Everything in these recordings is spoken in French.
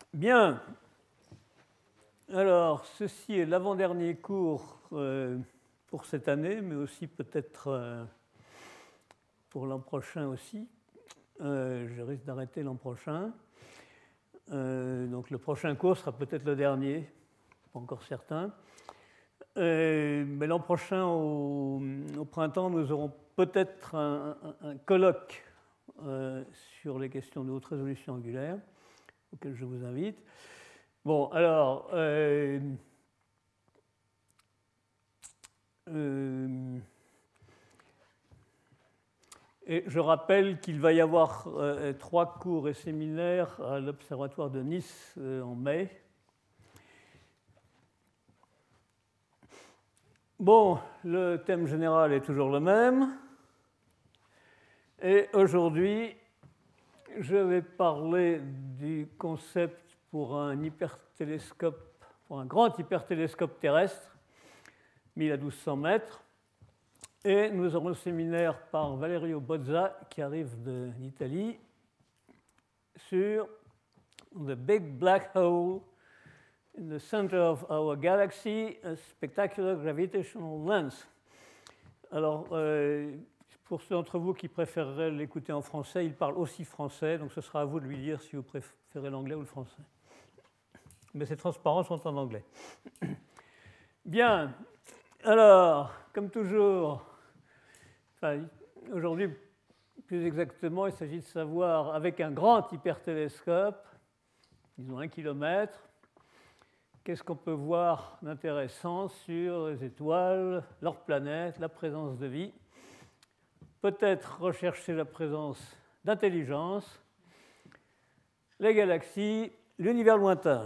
Bien. Alors, ceci est l'avant-dernier cours pour cette année, mais aussi peut-être pour l'an prochain aussi. Je risque d'arrêter l'an prochain. Donc le prochain cours sera peut-être le dernier, pas encore certain. Mais l'an prochain, au printemps, nous aurons peut-être un colloque sur les questions de haute résolution angulaire, auquel je vous invite. Bon, alors, et je rappelle qu'il va y avoir 3 cours et séminaires à l'Observatoire de Nice en mai. Bon, le thème général est toujours le même. Et aujourd'hui, je vais parler du concept pour un hypertélescope, pour un grand hypertélescope terrestre, 1000 à 1200 mètres. Et nous aurons le séminaire par Valerio Bozza, qui arrive d'Italie, sur The Big Black Hole in the center of our galaxy, a spectacular gravitational lens. Alors, pour ceux d'entre vous qui préféreraient l'écouter en français, il parle aussi français, donc ce sera à vous de lui dire si vous préférez l'anglais ou le français. Mais ces transparences sont en anglais. Bien, alors, comme toujours, aujourd'hui, plus exactement, il s'agit de savoir, avec un grand hypertélescope, disons 1 km, qu'est-ce qu'on peut voir d'intéressant sur les étoiles, leurs planètes, la présence de vie. Peut-être rechercher la présence d'intelligence, les galaxies, l'univers lointain.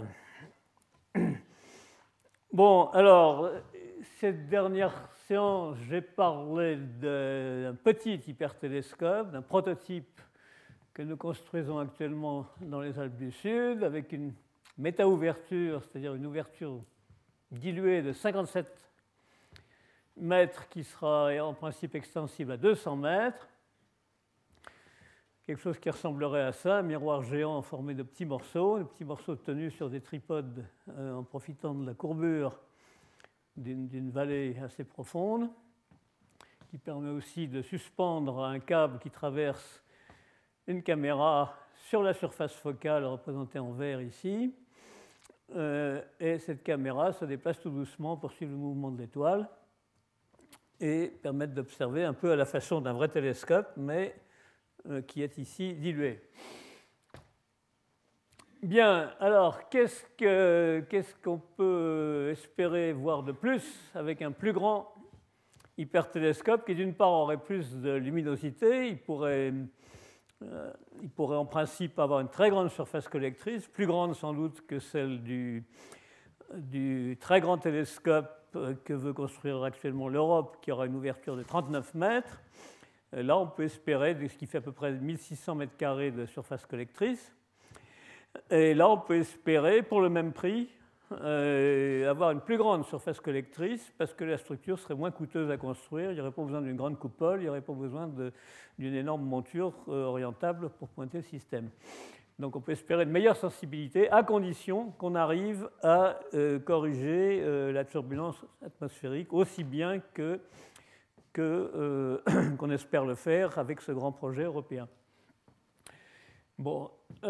Bon, alors, cette dernière séance, j'ai parlé d'un petit hypertélescope, d'un prototype que nous construisons actuellement dans les Alpes du Sud, avec une méta-ouverture, c'est-à-dire une ouverture diluée de 57 mètres qui sera en principe extensible à 200 mètres. Quelque chose qui ressemblerait à ça, un miroir géant formé de petits morceaux tenus sur des tripodes en profitant de la courbure d'une vallée assez profonde, qui permet aussi de suspendre un câble qui traverse une caméra sur la surface focale représentée en vert ici. Et cette caméra se déplace tout doucement pour suivre le mouvement de l'étoile et permettre d'observer un peu à la façon d'un vrai télescope, mais qui est ici dilué. Bien, alors qu'est-ce qu'on peut espérer voir de plus avec un plus grand hypertélescope qui, d'une part, aurait plus de luminosité, il pourrait en principe avoir une très grande surface collectrice, plus grande sans doute que celle du très grand télescope que veut construire actuellement l'Europe, qui aura une ouverture de 39 mètres. Là, on peut espérer ce qui fait à peu près 1600 mètres carrés de surface collectrice. Et là, on peut espérer, pour le même prix, avoir une plus grande surface collectrice parce que la structure serait moins coûteuse à construire. Il n'y aurait pas besoin d'une grande coupole, il n'y aurait pas besoin d'une énorme monture orientable pour pointer le système. Donc on peut espérer une meilleure sensibilité à condition qu'on arrive à corriger la turbulence atmosphérique aussi bien qu'on espère le faire avec ce grand projet européen. Bon,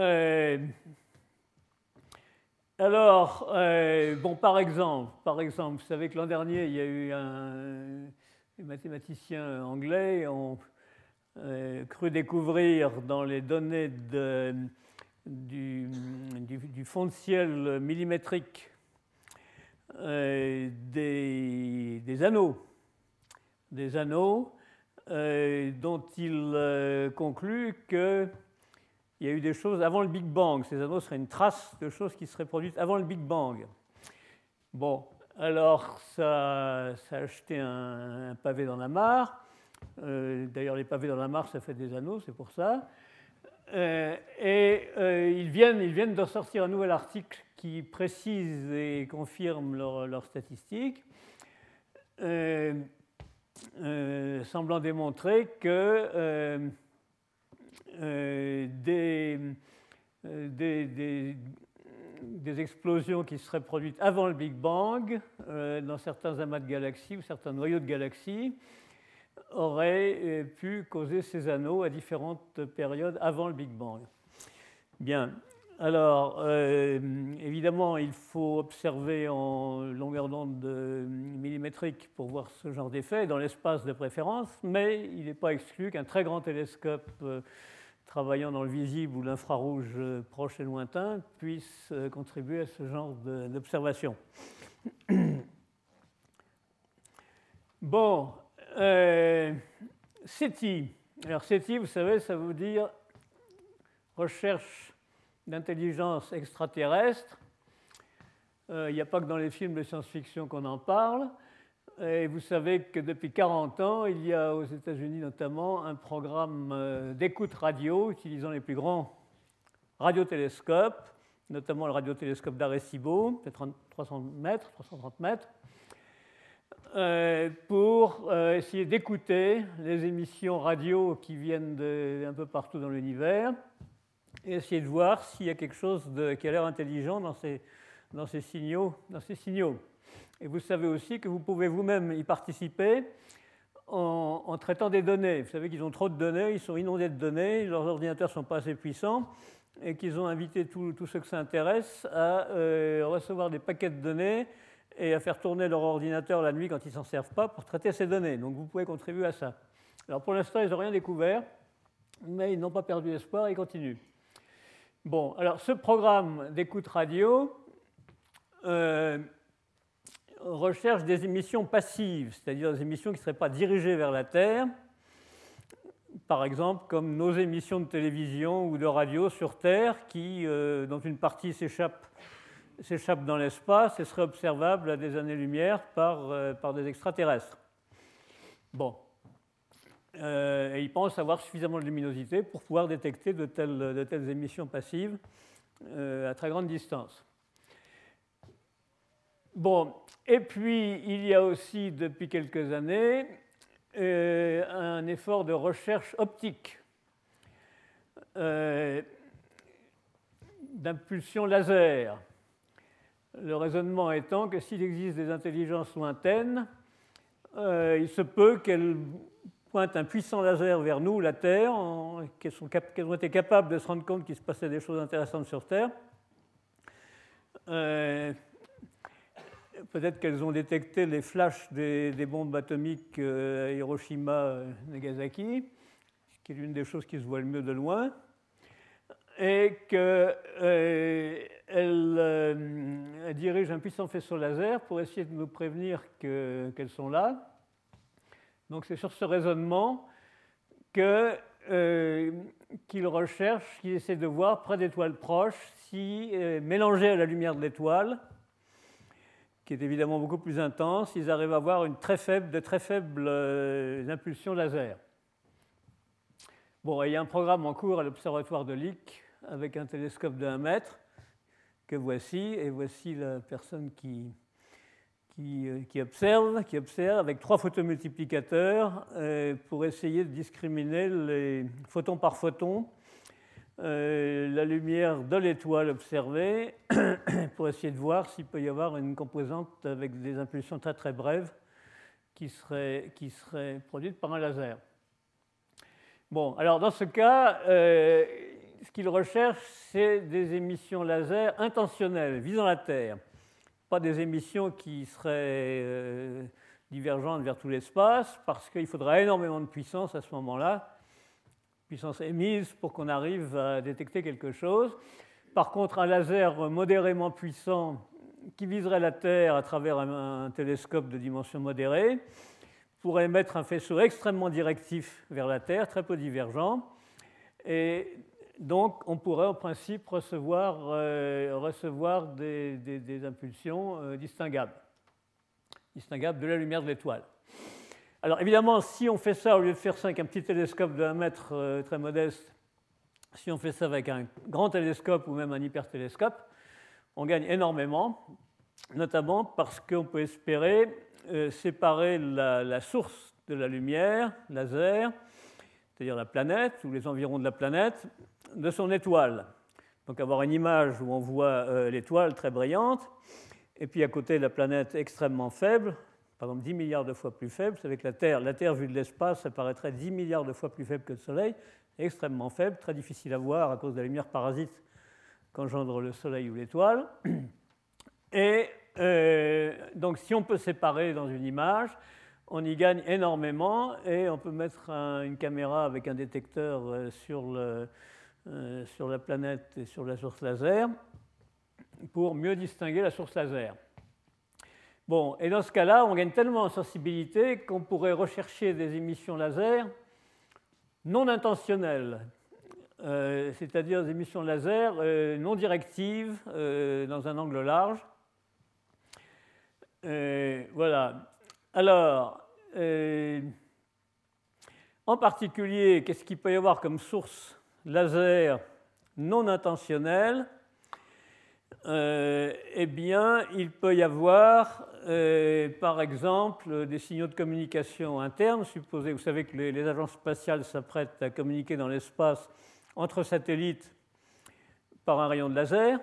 alors, par exemple, vous savez que l'an dernier, il y a eu des mathématiciens anglais ont cru découvrir dans les données du fond de ciel millimétrique des anneaux dont ils concluent qu'il y a eu des choses avant le Big Bang. Ces anneaux seraient une trace de choses qui seraient produites avant le Big Bang. Bon, alors ça a jeté un pavé dans la mare. D'ailleurs, les pavés dans la mare, ça fait des anneaux, c'est pour ça. Ils viennent de sortir un nouvel article qui précise et confirme leurs statistiques, semblant démontrer que des explosions qui seraient produites avant le Big Bang dans certains amas de galaxies ou certains noyaux de galaxies auraient pu causer ces anneaux à différentes périodes avant le Big Bang. Bien. Alors, évidemment, il faut observer en longueur d'onde millimétrique pour voir ce genre d'effet, dans l'espace de préférence, mais il n'est pas exclu qu'un très grand télescope travaillant dans le visible ou l'infrarouge proche et lointain puisse contribuer à ce genre d'observation. Bon, SETI. Alors SETI, vous savez, ça veut dire recherche d'intelligence extraterrestre. Il n'y a pas que dans les films de science-fiction qu'on en parle. Et vous savez que depuis 40 ans, il y a aux États-Unis notamment un programme d'écoute radio utilisant les plus grands radiotélescopes, notamment le radiotélescope d'Arecibo, de 300 mètres, 330 mètres, pour essayer d'écouter les émissions radio qui viennent d'un peu partout dans l'univers et essayer de voir s'il y a quelque chose qui a l'air intelligent dans ces signaux. Et vous savez aussi que vous pouvez vous-même y participer en traitant des données. Vous savez qu'ils ont trop de données, ils sont inondés de données, leurs ordinateurs ne sont pas assez puissants et qu'ils ont invité tous ceux que ça intéresse à recevoir des paquets de données et à faire tourner leur ordinateur la nuit quand ils ne s'en servent pas pour traiter ces données. Donc vous pouvez contribuer à ça. Alors pour l'instant, ils n'ont rien découvert, mais ils n'ont pas perdu espoir, ils continuent. Bon, alors ce programme d'écoute radio recherche des émissions passives, c'est-à-dire des émissions qui ne seraient pas dirigées vers la Terre, par exemple comme nos émissions de télévision ou de radio sur Terre, dont une partie s'échappe dans l'espace et serait observable à des années-lumière par des extraterrestres. Bon. Et ils pensent avoir suffisamment de luminosité pour pouvoir détecter de telles émissions passives à très grande distance. Bon, et puis il y a aussi depuis quelques années un effort de recherche optique d'impulsion laser. Le raisonnement étant que s'il existe des intelligences lointaines, il se peut qu'elles pointent un puissant laser vers nous, la Terre, qu'elles ont été capables de se rendre compte qu'il se passait des choses intéressantes sur Terre. Peut-être qu'elles ont détecté les flashs des bombes atomiques à Hiroshima et Nagasaki, ce qui est l'une des choses qui se voit le mieux de loin, et qu'elles dirigent un puissant faisceau laser pour essayer de nous prévenir qu'elles sont là. Donc c'est sur ce raisonnement qu'ils recherchent, qu'ils essaient de voir près d'étoiles proches si, mélangées à la lumière de l'étoile, qui est évidemment beaucoup plus intense, ils arrivent à avoir de très faibles impulsions laser. Bon, il y a un programme en cours à l'observatoire de Lick avec un télescope de 1 mètre que voici, et voici la personne qui observe avec 3 photomultiplicateurs pour essayer de discriminer les photons par photon, la lumière de l'étoile observée pour essayer de voir s'il peut y avoir une composante avec des impulsions très très brèves qui serait produite par un laser. Bon, alors dans ce cas, ce qu'ils recherchent, c'est des émissions laser intentionnelles visant la Terre. Pas des émissions qui seraient divergentes vers tout l'espace, parce qu'il faudra énormément de puissance à ce moment-là, puissance émise, pour qu'on arrive à détecter quelque chose. Par contre, un laser modérément puissant qui viserait la Terre à travers un télescope de dimension modérée pourrait émettre un faisceau extrêmement directif vers la Terre, très peu divergent, et donc on pourrait en principe recevoir des impulsions distinguables de la lumière de l'étoile. Alors évidemment, si on fait ça, au lieu de faire ça avec un petit télescope de 1 mètre très modeste, si on fait ça avec un grand télescope ou même un hypertélescope, on gagne énormément, notamment parce qu'on peut espérer séparer la source de la lumière, laser, c'est-à-dire la planète ou les environs de la planète, de son étoile. Donc avoir une image où on voit l'étoile très brillante, et puis à côté la planète extrêmement faible, par exemple 10 milliards de fois plus faible. Vous savez que la Terre vue de l'espace, ça paraîtrait 10 milliards de fois plus faible que le Soleil, extrêmement faible, très difficile à voir à cause de la lumière parasite qu'engendre le Soleil ou l'étoile. Et donc si on peut séparer dans une image, on y gagne énormément, et on peut mettre une caméra avec un détecteur sur la planète et sur la source laser pour mieux distinguer la source laser. Bon, et dans ce cas-là, on gagne tellement en sensibilité qu'on pourrait rechercher des émissions laser non intentionnelles, c'est-à-dire des émissions laser non directives dans un angle large. Voilà. Alors, en particulier, qu'est-ce qu'il peut y avoir comme source laser non intentionnelle? Eh bien, il peut y avoir, par exemple, des signaux de communication internes. Supposez, vous savez que les agences spatiales s'apprêtent à communiquer dans l'espace entre satellites par un rayon de laser.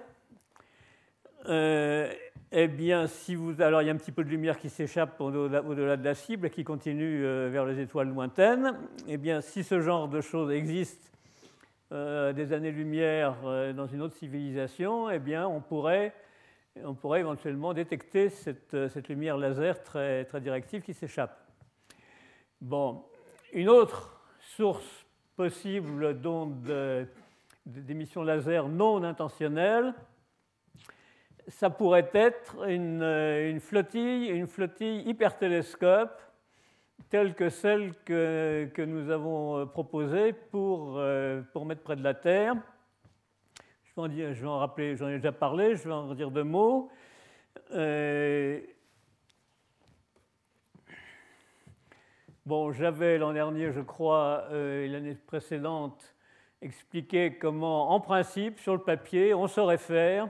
Eh bien, alors il y a un petit peu de lumière qui s'échappe au-delà de la cible et qui continue vers les étoiles lointaines. Eh bien, si ce genre de choses existe des années-lumière dans une autre civilisation, eh bien, on pourrait éventuellement détecter cette lumière laser très, très directive qui s'échappe. Bon, une autre source possible d'émissions laser non intentionnelles, ça pourrait être une flottille hypertélescope telle que celle que nous avons proposée pour mettre près de la j'en ai déjà parlé, je vais en dire deux mots. Bon, j'avais l'an dernier, je crois, et l'année précédente, expliqué comment, en principe, sur le papier, on saurait faire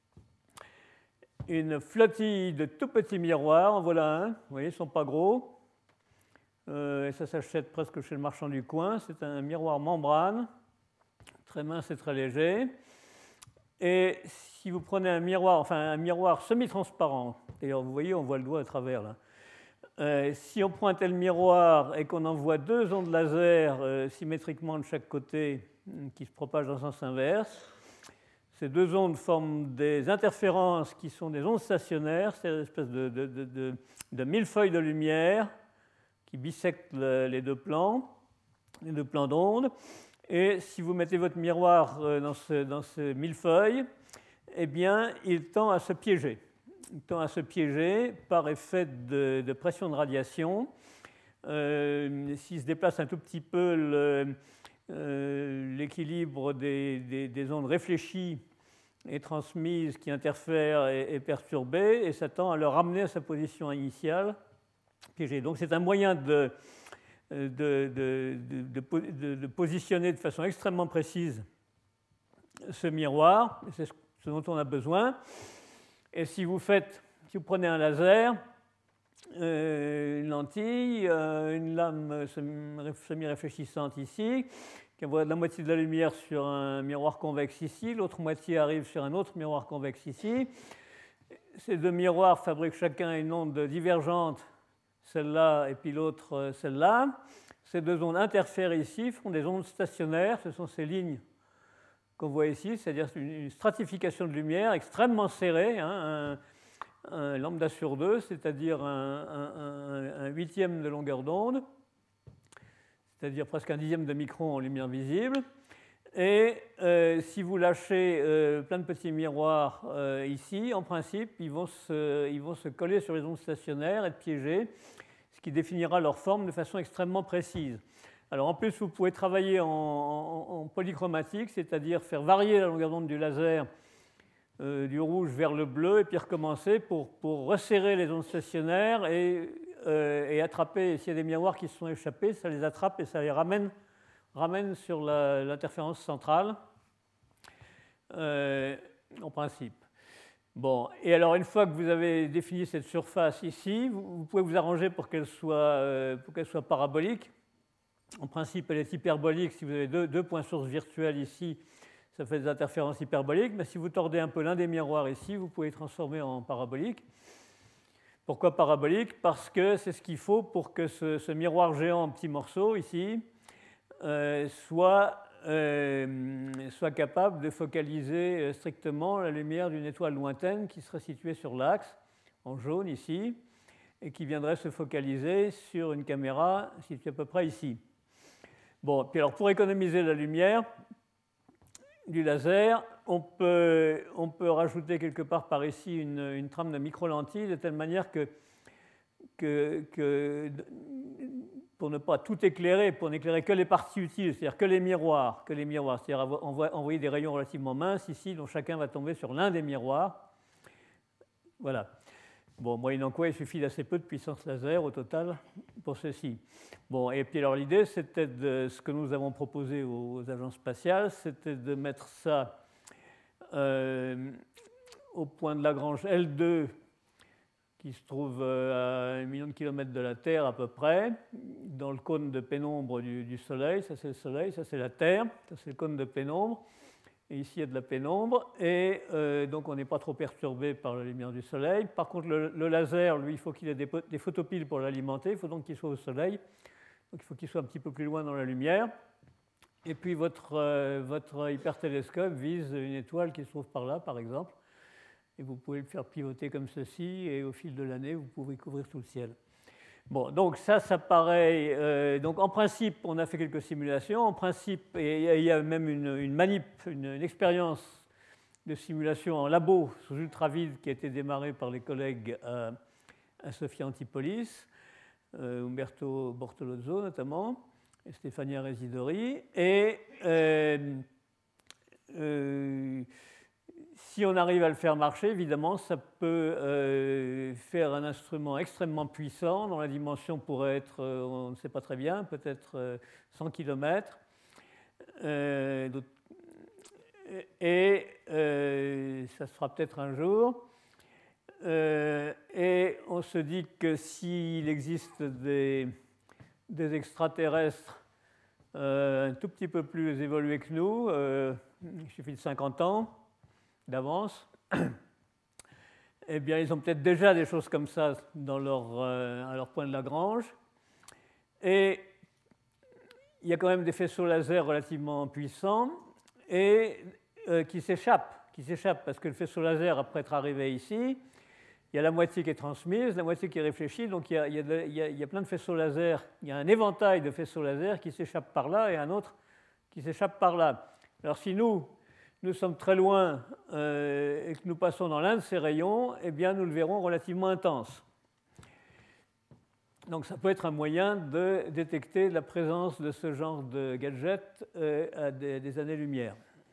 une flottille de tout petits miroirs. En voilà un, vous voyez, ils ne sont pas gros. Et ça s'achète presque chez le marchand du coin. C'est un miroir membrane, très mince et très léger. Et si vous prenez un miroir semi-transparent, d'ailleurs vous voyez, on voit le doigt à travers là. Si on prend un tel miroir et qu'on envoie deux ondes laser symétriquement de chaque côté qui se propagent dans le sens inverse, ces deux ondes forment des interférences qui sont des ondes stationnaires, c'est une espèce de millefeuille de lumière qui bisectent les deux plans d'ondes. Et si vous mettez votre miroir dans ce millefeuille, eh bien, il tend à se piéger. Il tend à se piéger par effet de pression de radiation. S'il se déplace un tout petit peu, l'équilibre des ondes réfléchies et transmises qui interfèrent est perturbé, et ça tend à le ramener à sa position initiale, piégée. Donc c'est un moyen de positionner de façon extrêmement précise ce miroir, c'est ce dont on a besoin. Et si vous prenez un laser, une lentille, une lame semi-réfléchissante ici, qui envoie la moitié de la lumière sur un miroir convexe ici, l'autre moitié arrive sur un autre miroir convexe ici. Ces deux miroirs fabriquent chacun une onde divergente, celle-là et puis l'autre, celle-là. Ces deux ondes interfèrent ici, font des ondes stationnaires, ce sont ces lignes qu'on voit ici, c'est-à-dire une stratification de lumière extrêmement serrée, un lambda sur 2, c'est-à-dire un huitième de longueur d'onde, c'est-à-dire presque un dixième de micron en lumière visible. Et si vous lâchez plein de petits miroirs ici, en principe, ils vont se coller sur les ondes stationnaires, être piégés, ce qui définira leur forme de façon extrêmement précise. Alors en plus, vous pouvez travailler en polychromatique, c'est-à-dire faire varier la longueur d'onde du laser du rouge vers le bleu, et puis recommencer pour resserrer les ondes stationnaires et attraper, s'il y a des miroirs qui se sont échappés, ça les attrape et ça les ramène sur l'interférence centrale, en principe. Bon, et alors une fois que vous avez défini cette surface ici, vous pouvez vous arranger pour qu'elle soit parabolique. En principe, elle est hyperbolique. Si vous avez deux points sources virtuels ici, ça fait des interférences hyperboliques, mais si vous tordez un peu l'un des miroirs ici, vous pouvez transformer en parabolique. Pourquoi parabolique? Parce que c'est ce qu'il faut pour que ce miroir géant en petits morceaux ici soit capable de focaliser strictement la lumière d'une étoile lointaine qui serait située sur l'axe, en jaune ici, et qui viendrait se focaliser sur une caméra située à peu près ici. Bon, puis alors pour économiser la lumière du laser, on peut rajouter quelque part par ici une trame de micro-lentilles de telle manière que pour ne pas tout éclairer, pour n'éclairer que les parties utiles, c'est-à-dire que les miroirs, c'est-à-dire envoyer des rayons relativement minces ici, dont chacun va tomber sur l'un des miroirs. Voilà. Bon, moyennant quoi, il suffit d'assez peu de puissance laser au total pour ceci. Bon, et puis alors l'idée, c'était ce que nous avons proposé aux agences spatiales, c'était de mettre ça au point de Lagrange L2, qui se trouve à 1 million de kilomètres de la Terre à peu près, dans le cône de pénombre du Soleil. Ça, c'est le Soleil, ça, c'est la Terre, ça, c'est le cône de pénombre. Et ici, il y a de la pénombre, et donc on n'est pas trop perturbé par la lumière du Soleil. Par contre, le laser, lui, il faut qu'il ait des photopiles pour l'alimenter, il faut donc qu'il soit au Soleil. Donc il faut qu'il soit un petit peu plus loin dans la lumière. Et puis votre hypertélescope vise une étoile qui se trouve par là, par exemple. Et vous pouvez le faire pivoter comme ceci, et au fil de l'année, vous pouvez couvrir tout le ciel. Bon, donc ça paraît... donc en principe, on a fait quelques simulations. En principe, et il y a même une manip, une expérience de simulation en labo sous ultravide qui a été démarrée par les collègues à Sophia Antipolis, Umberto Bortolozzo notamment, et Stefania Residori. Et si on arrive à le faire marcher, évidemment, ça peut faire un instrument extrêmement puissant, dont la dimension pourrait être, on ne sait pas très bien, peut-être 100 km. Et ça se fera peut-être un jour. Et on se dit que s'il existe des extraterrestres un tout petit peu plus évolués que nous, il suffit de 50 ans d'avance, eh bien, ils ont peut-être déjà des choses comme ça à leur point de Lagrange. Et il y a quand même des faisceaux laser relativement puissants et qui s'échappent parce que le faisceau laser, après être arrivé ici, il y a la moitié qui est transmise, la moitié qui est réfléchie, donc il y a plein de faisceaux laser, il y a un éventail de faisceaux laser qui s'échappent par là et un autre qui s'échappe par là. Alors si nous sommes très loin et que nous passons dans l'un de ces rayons, eh bien nous le verrons relativement intense. Donc ça peut être un moyen de détecter la présence de ce genre de gadget à des années-lumière.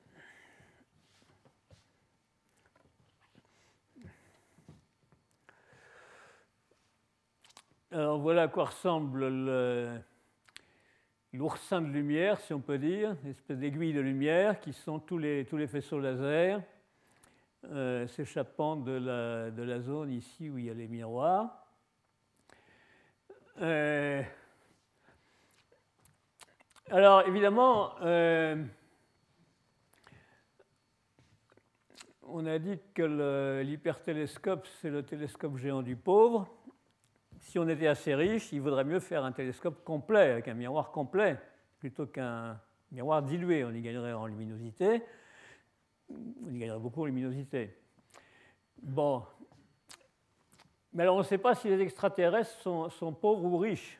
Alors voilà à quoi ressemble l'oursin de lumière, si on peut dire, une espèce d'aiguille de lumière qui sont tous les faisceaux laser s'échappant de la zone ici où il y a les miroirs. Alors évidemment, on a dit que l'hypertélescope, c'est le télescope géant du pauvre. Si on était assez riche, il vaudrait mieux faire un télescope complet, avec un miroir complet, plutôt qu'un miroir dilué. On y gagnerait en luminosité. On y gagnerait beaucoup en luminosité. Bon. Mais alors, on ne sait pas si les extraterrestres sont pauvres ou riches.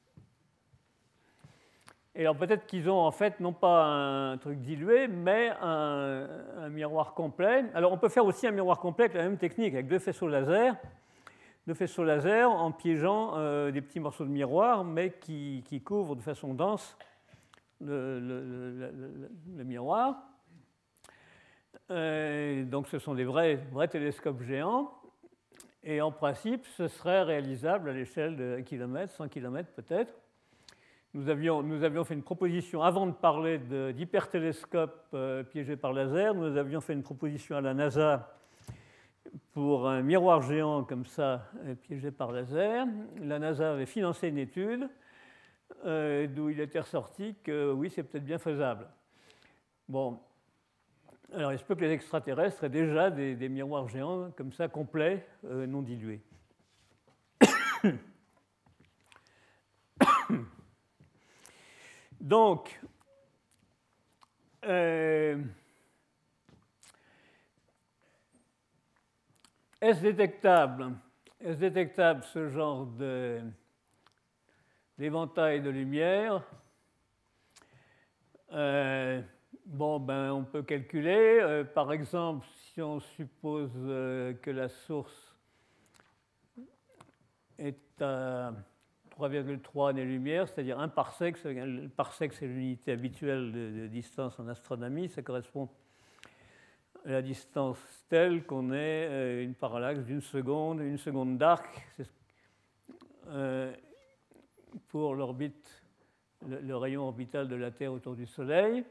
Et alors, peut-être qu'ils ont en fait, non pas un truc dilué, mais un miroir complet. Alors, on peut faire aussi un miroir complet avec la même technique, avec deux faisceaux laser en piégeant des petits morceaux de miroir, mais qui couvrent de façon dense le miroir. Donc ce sont des vrais télescopes géants, et en principe, ce serait réalisable à l'échelle de 1 km, 100 km peut-être. Nous avions fait une proposition, avant de parler d'hypertélescopes piégés par laser, nous avions fait une proposition à la NASA pour un miroir géant comme ça, piégé par laser. La NASA avait financé une étude d'où il était ressorti que oui, c'est peut-être bien faisable. Bon, Alors, il se peut que les extraterrestres aient déjà des miroirs géants comme ça, complets, non dilués. Donc, est-ce détectable ce genre d'éventail de lumière? On peut calculer. Par exemple, si on suppose que la source est à 3,3 années-lumière, c'est-à-dire 1 parsec. Le parsec, c'est l'unité habituelle de distance en astronomie. Ça correspond à la distance telle qu'on ait une parallaxe d'une seconde d'arc pour l'orbite, le rayon orbital de la Terre autour du Soleil.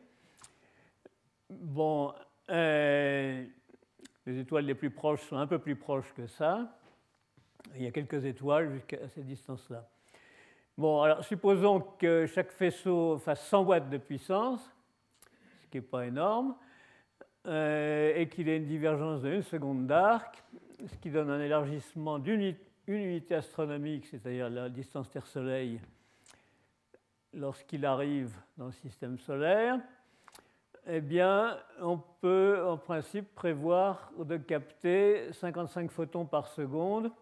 Bon, les étoiles les plus proches sont un peu plus proches que ça. Il y a quelques étoiles jusqu'à cette distance-là. Bon, alors supposons que chaque faisceau fasse 100 watts de puissance, ce qui n'est pas énorme, et qu'il ait une divergence de 1 seconde d'arc, ce qui donne un élargissement d'une unité astronomique, c'est-à-dire la distance Terre-Soleil, lorsqu'il arrive dans le système solaire. Eh bien, on peut en principe prévoir de capter 55 photons par seconde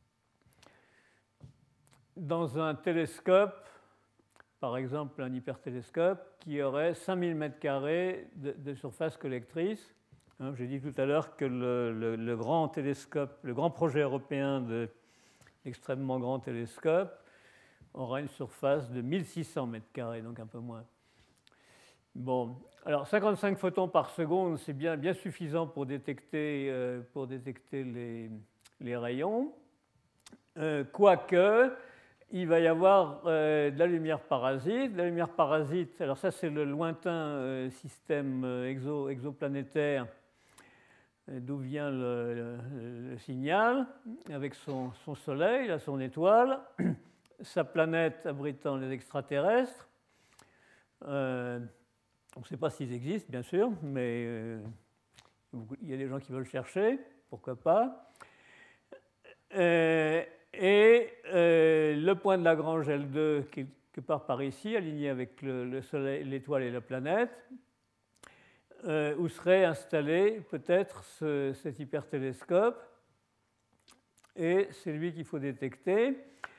dans un télescope, par exemple un hypertélescope, qui aurait 5000 m² de surface collectrice. J'ai dit tout à l'heure que le grand télescope, le grand projet européen d'extrêmement grand télescope, aura une surface de 1600 m², donc un peu moins. Bon, alors 55 photons par seconde, c'est bien suffisant pour détecter les rayons, quoique il va y avoir de la lumière parasite. La lumière parasite, alors ça c'est le lointain système exoplanétaire d'où vient le signal, avec son Soleil, là, son étoile, sa planète abritant les extraterrestres. On ne sait pas s'ils existent, bien sûr, mais il y a des gens qui veulent chercher, pourquoi pas. Et le point de Lagrange L2, quelque part par ici, aligné avec le Soleil, l'étoile et la planète, où serait installé peut-être cet hypertélescope. Et c'est lui qu'il faut détecter.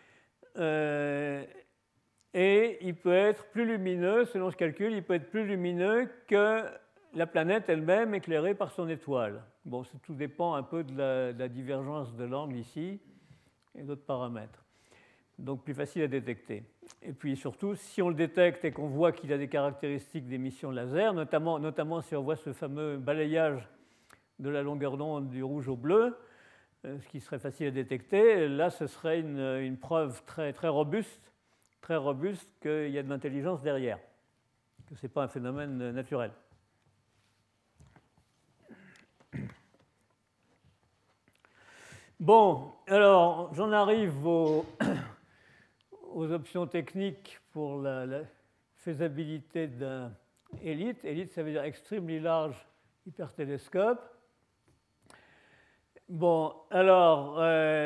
Et il peut être plus lumineux, selon ce calcul, il peut être plus lumineux que la planète elle-même éclairée par son étoile. Bon, tout dépend un peu de la divergence de l'angle ici et d'autres paramètres. Donc plus facile à détecter. Et puis surtout, si on le détecte et qu'on voit qu'il a des caractéristiques d'émission laser, notamment si on voit ce fameux balayage de la longueur d'onde du rouge au bleu, ce qui serait facile à détecter, là ce serait une preuve très robuste qu'il y a de l'intelligence derrière, que ce n'est pas un phénomène naturel. Bon, alors j'en arrive aux options techniques pour la faisabilité d'un ELITE. ELITE, ça veut dire Extremely Large Hypertélescope. Bon, alors,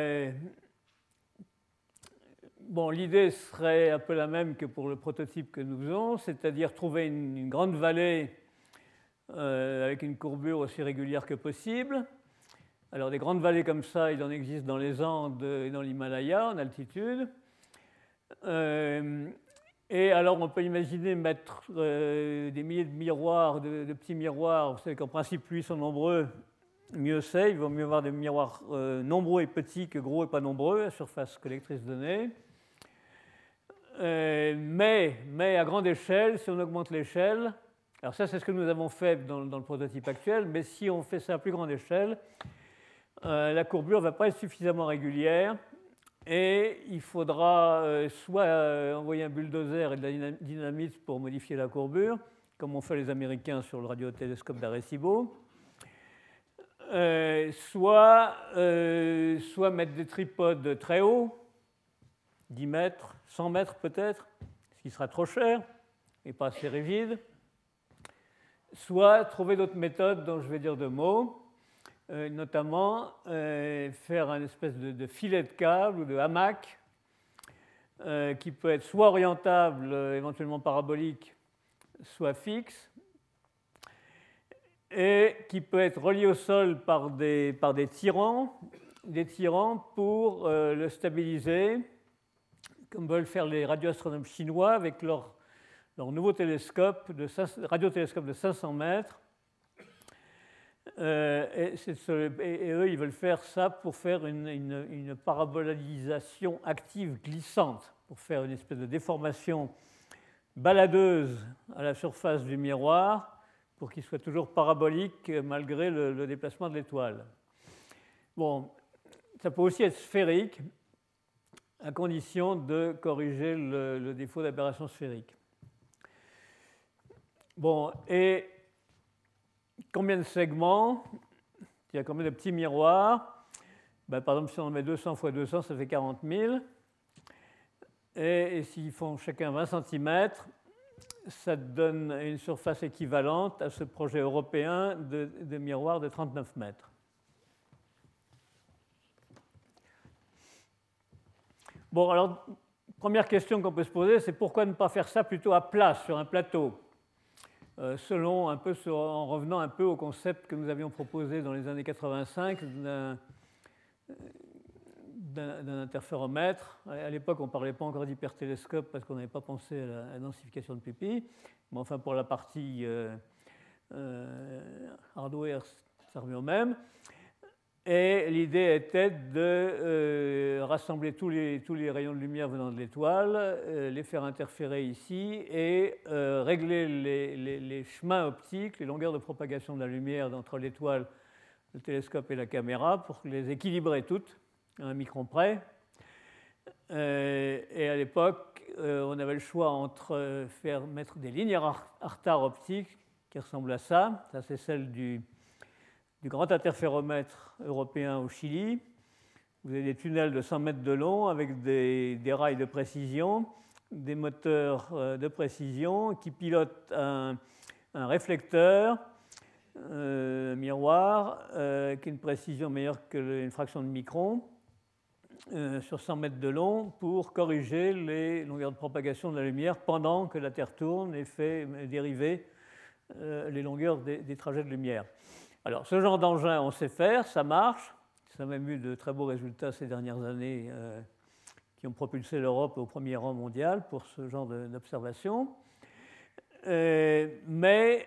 l'idée serait un peu la même que pour le prototype que nous faisons, c'est-à-dire trouver une grande vallée avec une courbure aussi régulière que possible. Alors, des grandes vallées comme ça, il en existe dans les Andes et dans l'Himalaya, en altitude. Et alors, on peut imaginer mettre des milliers de miroirs, de petits miroirs. Vous savez qu'en principe, plus ils sont nombreux, mieux c'est. Il vaut mieux avoir des miroirs nombreux et petits que gros et pas nombreux, à surface collectrice donnée. Mais à grande échelle, si on augmente l'échelle, alors ça c'est ce que nous avons fait dans le prototype actuel, mais si on fait ça à plus grande échelle, la courbure ne va pas être suffisamment régulière et il faudra soit envoyer un bulldozer et de la dynamite pour modifier la courbure, comme ont fait les Américains sur le radiotélescope d'Arecibo, soit mettre des tripodes très hauts, 10 mètres, 100 mètres peut-être, ce qui sera trop cher et pas assez rigide, soit trouver d'autres méthodes dont je vais dire deux mots, notamment faire une espèce de filet de câble ou de hamac qui peut être soit orientable, éventuellement parabolique, soit fixe, et qui peut être relié au sol par des tirants pour le stabiliser, comme veulent faire les radioastronomes chinois avec leur nouveau télescope, radiotélescope de 500 mètres. Et eux, ils veulent faire ça pour faire une parabolisation active glissante, pour faire une espèce de déformation baladeuse à la surface du miroir, pour qu'il soit toujours parabolique malgré le déplacement de l'étoile. Bon, ça peut aussi être sphérique, à condition de corriger le défaut d'aberration sphérique. Bon, et combien de segments? Il y a combien de petits miroirs? Ben, par exemple, si on en met 200 x 200, ça fait 40 000. Et s'ils font chacun 20 cm, ça donne une surface équivalente à ce projet européen de miroir de 39 mètres. Bon, alors, première question qu'on peut se poser, c'est pourquoi ne pas faire ça plutôt à plat, sur un plateau, en revenant un peu au concept que nous avions proposé dans les années 85 d'un interféromètre. À l'époque, on ne parlait pas encore d'hypertélescope parce qu'on n'avait pas pensé à la densification de pupilles. Mais enfin, pour la partie hardware, ça revient au même. Et l'idée était de rassembler tous les rayons de lumière venant de l'étoile, les faire interférer ici et régler les chemins optiques, les longueurs de propagation de la lumière entre l'étoile, le télescope et la caméra pour les équilibrer toutes à un micron près. Et à l'époque, on avait le choix entre mettre des lignes à retard optique qui ressemblent à ça. Ça, c'est celle du grand interféromètre européen au Chili. Vous avez des tunnels de 100 mètres de long avec des rails de précision, des moteurs de précision qui pilotent un réflecteur miroir qui a une précision meilleure qu'une fraction de micron sur 100 mètres de long pour corriger les longueurs de propagation de la lumière pendant que la Terre tourne et fait dériver les longueurs des trajets de lumière. Alors, ce genre d'engin, on sait faire, ça marche. Ça a même eu de très beaux résultats ces dernières années qui ont propulsé l'Europe au premier rang mondial pour ce genre d'observation. Mais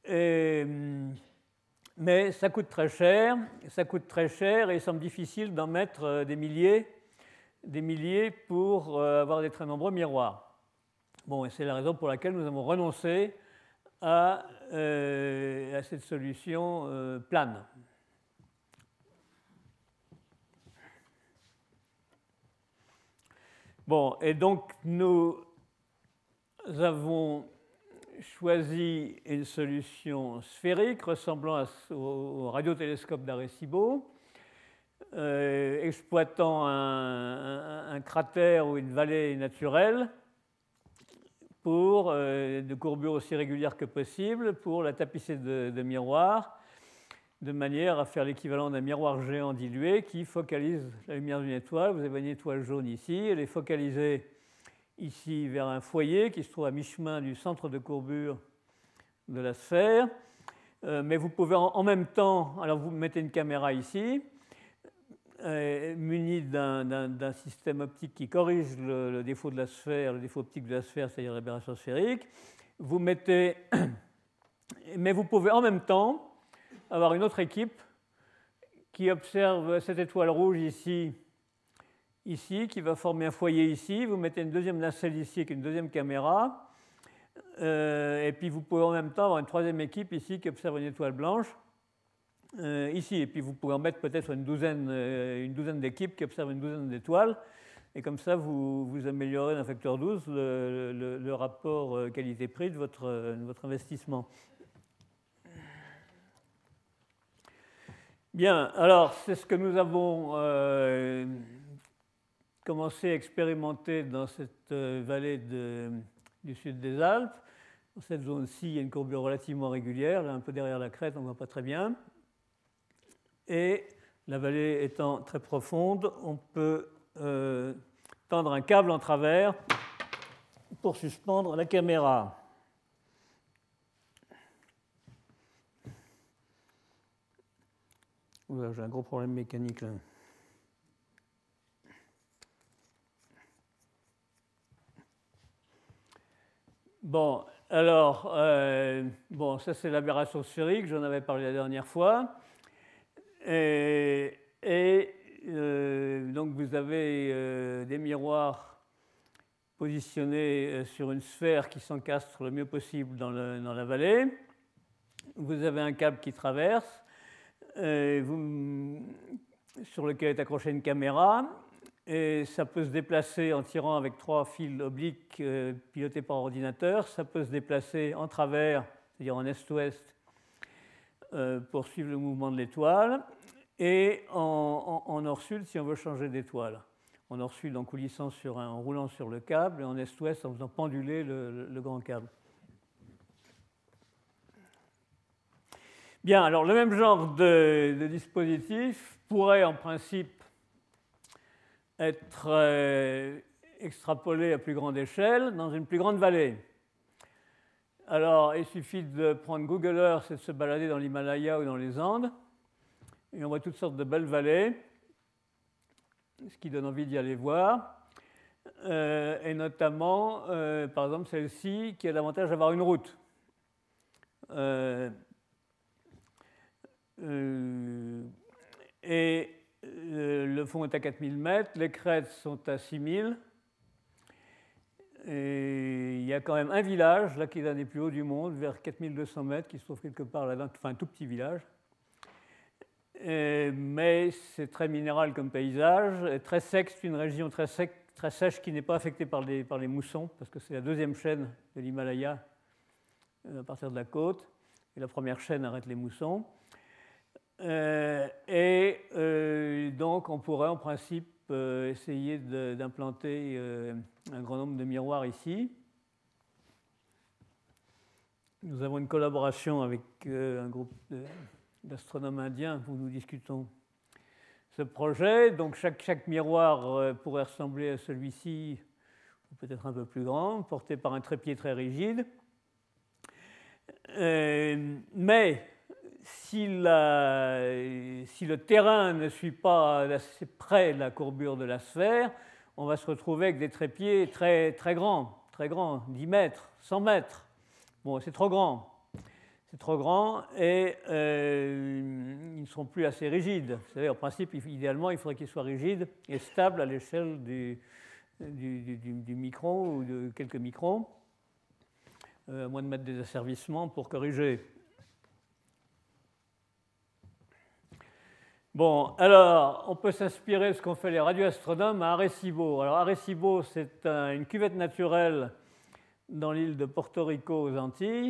ça coûte très cher. Et il semble difficile d'en mettre des milliers pour avoir des très nombreux miroirs. Bon, et c'est la raison pour laquelle nous avons renoncé à cette solution plane. Bon, et donc nous avons choisi une solution sphérique ressemblant au radiotélescope d'Arecibo, exploitant un cratère ou une vallée naturelle pour de courbures aussi régulières que possible pour la tapisser de miroirs, de manière à faire l'équivalent d'un miroir géant dilué qui focalise la lumière d'une étoile. Vous avez une étoile jaune ici, elle est focalisée ici vers un foyer qui se trouve à mi-chemin du centre de courbure de la sphère. Mais vous pouvez en même temps, alors vous mettez une caméra ici, muni d'un système optique qui corrige le défaut de la sphère, le défaut optique de la sphère, c'est-à-dire l'aberration sphérique. Vous mettez, mais vous pouvez en même temps avoir une autre équipe qui observe cette étoile rouge ici, qui va former un foyer ici. Vous mettez une deuxième nacelle ici avec une deuxième caméra. Et puis vous pouvez en même temps avoir une troisième équipe ici qui observe une étoile blanche. Ici, et puis vous pouvez en mettre peut-être une douzaine d'équipes qui observent une douzaine d'étoiles, et comme ça vous améliorez d'un facteur 12 le rapport qualité-prix de votre investissement. Bien, alors c'est ce que nous avons commencé à expérimenter dans cette vallée du sud des Alpes. Dans cette zone-ci, il y a une courbure relativement régulière, là un peu derrière la crête, on ne voit pas très bien. Et la vallée étant très profonde, on peut tendre un câble en travers pour suspendre la caméra. Oula, j'ai un gros problème mécanique là. Bon, alors, ça c'est l'aberration sphérique, j'en avais parlé la dernière fois. Donc vous avez des miroirs positionnés sur une sphère qui s'encastre le mieux possible dans la vallée. Vous avez un câble qui traverse, sur lequel est accrochée une caméra. Et ça peut se déplacer en tirant avec 3 fils obliques pilotés par ordinateur. Ça peut se déplacer en travers, c'est-à-dire en est-ouest, pour suivre le mouvement de l'étoile. Et en nord-sud, si on veut changer d'étoile. En nord-sud, en coulissant en roulant sur le câble, et en est-ouest, en faisant penduler le grand câble. Bien, alors le même genre de dispositif pourrait en principe être extrapolé à plus grande échelle dans une plus grande vallée. Alors, il suffit de prendre Google Earth et de se balader dans l'Himalaya ou dans les Andes, et on voit toutes sortes de belles vallées, ce qui donne envie d'y aller voir, et notamment, par exemple, celle-ci qui a l'avantage d'avoir une route. Et le fond est à 4000 mètres, les crêtes sont à 6000. Et il y a quand même un village, là, qui est l'un des plus hauts du monde, vers 4200 mètres, qui se trouve quelque part là-dedans, enfin un tout petit village. Mais c'est très minéral comme paysage, et très sec, c'est une région très sèche qui n'est pas affectée par les moussons, parce que c'est la deuxième chaîne de l'Himalaya à partir de la côte, et la première chaîne arrête les moussons. Donc on pourrait en principe essayer d'implanter un grand nombre de miroirs ici. Nous avons une collaboration avec un groupe d'astronomes indiens où nous discutons ce projet. Donc chaque miroir pourrait ressembler à celui-ci, ou peut-être un peu plus grand, porté par un trépied très rigide. Mais si le terrain ne suit pas assez près de la courbure de la sphère, on va se retrouver avec des trépieds très, très grands, 10 mètres, 100 mètres. Bon, c'est trop grand. C'est trop grand et ils ne seront plus assez rigides. Vous savez, en principe, idéalement, il faudrait qu'ils soient rigides et stables à l'échelle du micron ou de quelques microns, à moins de mettre des asservissements pour corriger. Bon, alors, on peut s'inspirer de ce qu'ont fait les radioastronomes à Arecibo. Alors, Arecibo, c'est une cuvette naturelle dans l'île de Porto Rico aux Antilles,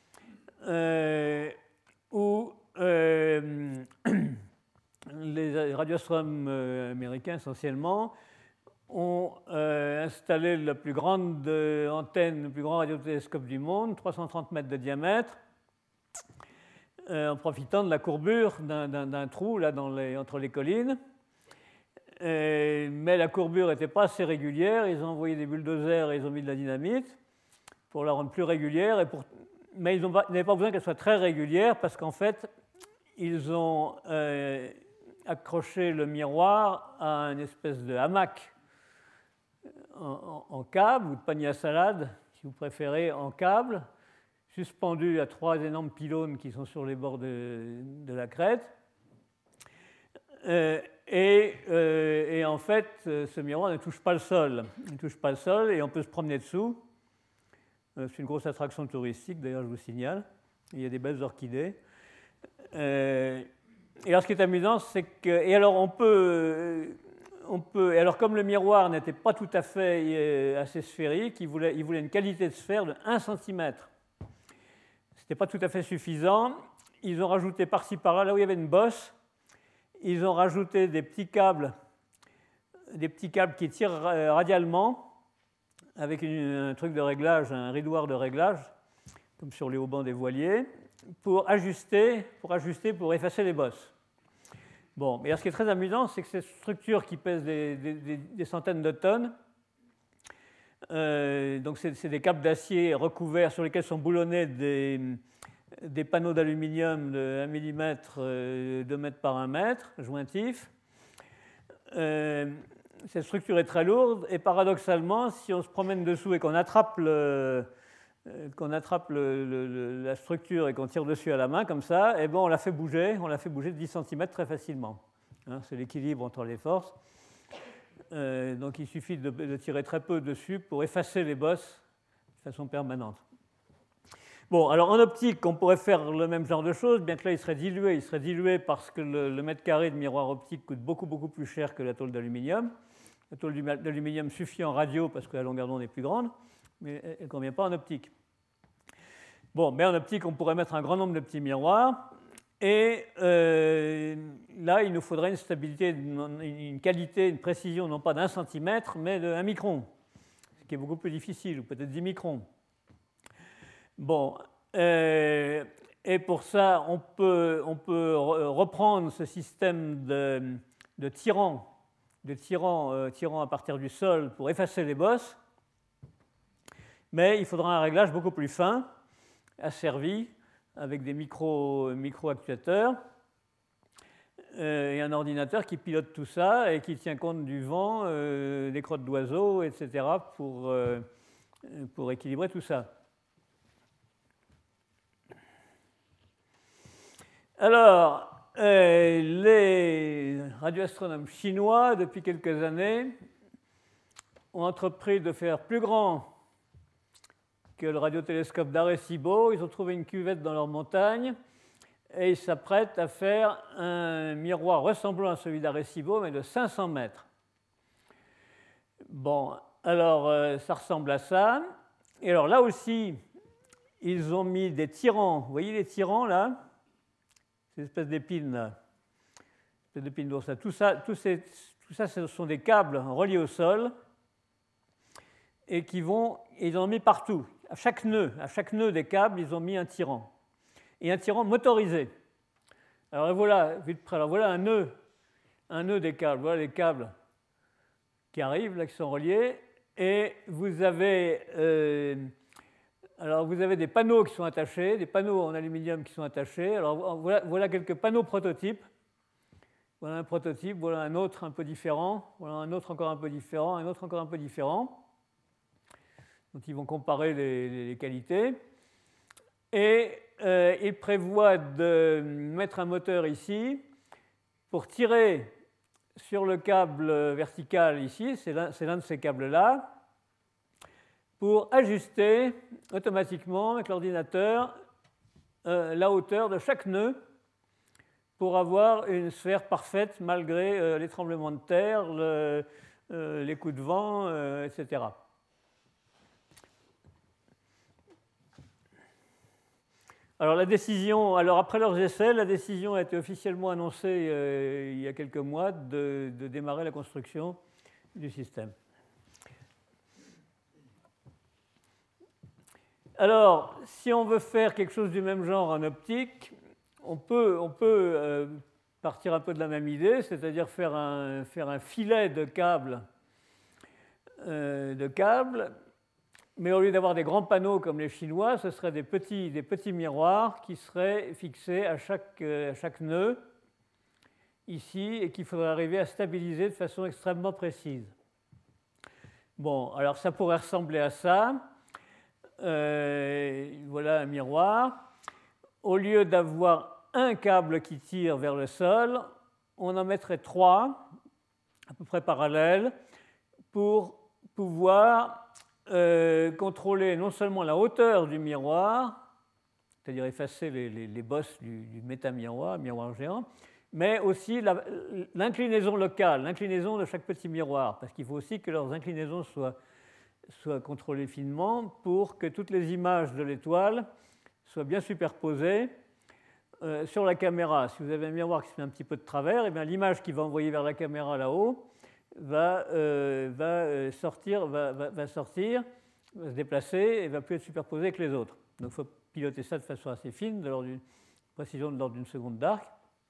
où les radioastronomes américains, essentiellement, ont installé la plus grande antenne, le plus grand radiotélescope du monde, 330 mètres de diamètre, en profitant de la courbure d'un trou là, entre les collines. Mais la courbure n'était pas assez régulière. Ils ont envoyé des bulldozers et ils ont mis de la dynamite pour la rendre plus régulière. Mais ils n'avaient pas besoin qu'elle soit très régulière parce qu'en fait, ils ont accroché le miroir à une espèce de hamac en câble, ou de panier à salade, si vous préférez, en câble, suspendu à 3 énormes pylônes qui sont sur les bords de la crête. Et en fait, ce miroir ne touche pas le sol. Il ne touche pas le sol et on peut se promener dessous. C'est une grosse attraction touristique, d'ailleurs, je vous signale. Il y a des belles orchidées. Et alors, ce qui est amusant, c'est que... Et alors, et alors, comme le miroir n'était pas tout à fait assez sphérique, il voulait une qualité de sphère de 1 cm. Ce n'était pas tout à fait suffisant. Ils ont rajouté par-ci, par-là, là où il y avait une bosse, ils ont rajouté des petits câbles qui tirent radialement, avec un truc de réglage, un ridoir de réglage, comme sur les haubans des voiliers, pour ajuster, pour effacer les bosses. Bon, mais alors, ce qui est très amusant, c'est que ces structures qui pèsent des centaines de tonnes, donc c'est des câbles d'acier recouverts sur lesquels sont boulonnés des panneaux d'aluminium de 1 mm, 2 mètres par 1 mètre, jointifs. Cette structure est très lourde et paradoxalement, si on se promène dessous et qu'on attrape la structure et qu'on tire dessus à la main comme ça, eh ben on la fait bouger de 10 cm très facilement. Hein, c'est l'équilibre entre les forces. Donc il suffit de tirer très peu dessus pour effacer les bosses de façon permanente. Bon, alors en optique, on pourrait faire le même genre de choses, bien que là il serait dilué parce que le mètre carré de miroir optique coûte beaucoup plus cher que la tôle d'aluminium. La tôle d'aluminium suffit en radio parce que la longueur d'onde est plus grande, mais elle ne convient pas en optique. Bon, mais en optique, on pourrait mettre un grand nombre de petits miroirs, et là, il nous faudrait une stabilité, une qualité, une précision, non pas d'1 centimètre, mais de 1 micron, ce qui est beaucoup plus difficile, ou peut-être 10 microns. Bon, et pour ça, on peut reprendre ce système de tirant à partir du sol pour effacer les bosses, mais il faudra un réglage beaucoup plus fin, asservi, avec des micro-actuateurs et un ordinateur qui pilote tout ça et qui tient compte du vent, des crottes d'oiseaux, etc., pour équilibrer tout ça. Alors, les radioastronomes chinois, depuis quelques années, ont entrepris de faire plus grand que le radiotélescope d'Arecibo. Ils ont trouvé une cuvette dans leur montagne et ils s'apprêtent à faire un miroir ressemblant à celui d'Arecibo, mais de 500 mètres. Bon, alors ça ressemble à ça. Et alors là aussi, ils ont mis des tirants. Vous voyez les tirants là? Ces espèces d'épines là. D'épines d'ours. Tout ça, ce sont des câbles reliés au sol et ils en ont mis partout. À chaque nœud des câbles, ils ont mis un tirant. Et un tirant motorisé. Alors voilà, vu de près, alors voilà un nœud des câbles. Voilà les câbles qui arrivent, là, qui sont reliés. Et vous avez des panneaux qui sont attachés, des panneaux en aluminium qui sont attachés. Alors voilà quelques panneaux prototypes. Voilà un prototype, voilà un autre un peu différent, voilà un autre encore un peu différent, un autre encore un peu différent. Donc ils vont comparer les qualités. Et ils prévoient de mettre un moteur ici pour tirer sur le câble vertical ici, c'est l'un de ces câbles-là, pour ajuster automatiquement avec l'ordinateur la hauteur de chaque nœud pour avoir une sphère parfaite malgré les tremblements de terre, les coups de vent, etc. Alors après leurs essais, la décision a été officiellement annoncée il y a quelques mois de démarrer la construction du système. Alors, si on veut faire quelque chose du même genre en optique, on peut partir un peu de la même idée, c'est-à-dire faire un filet de câbles, mais au lieu d'avoir des grands panneaux comme les Chinois, ce seraient des petits miroirs qui seraient fixés à chaque nœud, ici, et qu'il faudrait arriver à stabiliser de façon extrêmement précise. Bon, alors ça pourrait ressembler à ça. Voilà un miroir. Au lieu d'avoir un câble qui tire vers le sol, on en mettrait 3, à peu près parallèles, pour pouvoir contrôler non seulement la hauteur du miroir, c'est-à-dire effacer les bosses du métamiroir, miroir géant, mais aussi l'inclinaison locale, l'inclinaison de chaque petit miroir, parce qu'il faut aussi que leurs inclinaisons soient contrôlées finement pour que toutes les images de l'étoile soient bien superposées sur la caméra. Si vous avez un miroir qui se met un petit peu de travers, eh bien, l'image qui va envoyer vers la caméra là-haut va sortir, va se déplacer et ne va plus être superposée avec les autres. Donc il faut piloter ça de façon assez fine, de l'ordre d'une précision de l'ordre d'une seconde d'arc.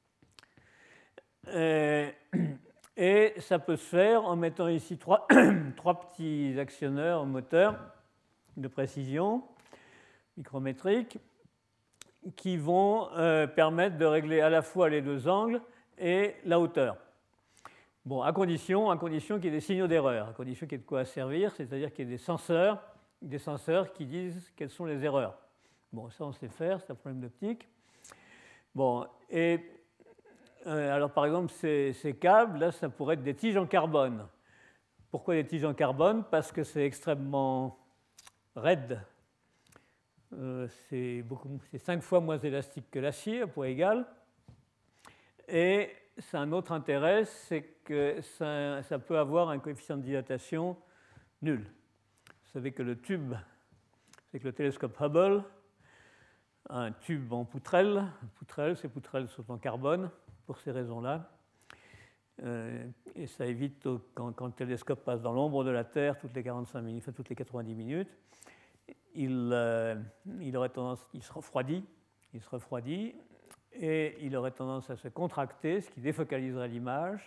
Et ça peut se faire en mettant ici trois petits actionneurs moteurs de précision micrométrique qui vont permettre de régler à la fois les deux angles et la hauteur. Bon, à condition qu'il y ait des signaux d'erreur, à condition qu'il y ait de quoi servir, c'est-à-dire qu'il y ait des senseurs qui disent quelles sont les erreurs. Bon, ça on sait faire, c'est un problème d'optique. Bon, et alors par exemple, ces câbles, là, ça pourrait être des tiges en carbone. Pourquoi des tiges en carbone? Parce que c'est extrêmement raide. C'est 5 fois moins élastique que l'acier, à poids égal. Et c'est un autre intérêt, c'est que ça peut avoir un coefficient de dilatation nul. Vous savez que le tube, c'est que le télescope Hubble a un tube en poutrelle. Ces poutrelles sont en carbone pour ces raisons-là. Et ça évite, quand le télescope passe dans l'ombre de la Terre toutes les 45 minutes, enfin, toutes les 90 minutes, il se refroidit, et il aurait tendance à se contracter, ce qui défocaliserait l'image.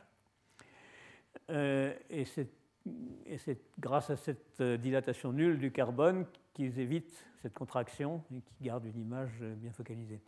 Et c'est grâce à cette dilatation nulle du carbone qu'ils évitent cette contraction et qui gardent une image bien focalisée.